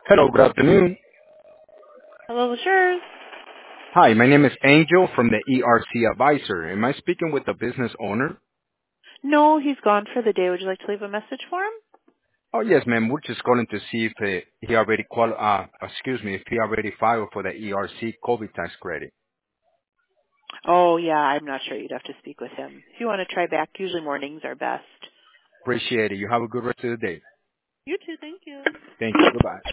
Hello, good afternoon. Hello, sure. Hi, my name is Angel from the ERC Advisor. Am I speaking with the business owner? No, he's gone for the day. Would you like to leave a message for him? Oh, yes, ma'am. We're just calling to see if he already if he already filed for the ERC COVID tax credit. Oh, yeah, I'm not sure. You'd have to speak with him. If you want to try back, usually mornings are best. Appreciate it. You have a good rest of the day. You too, thank you. Thank you. Goodbye.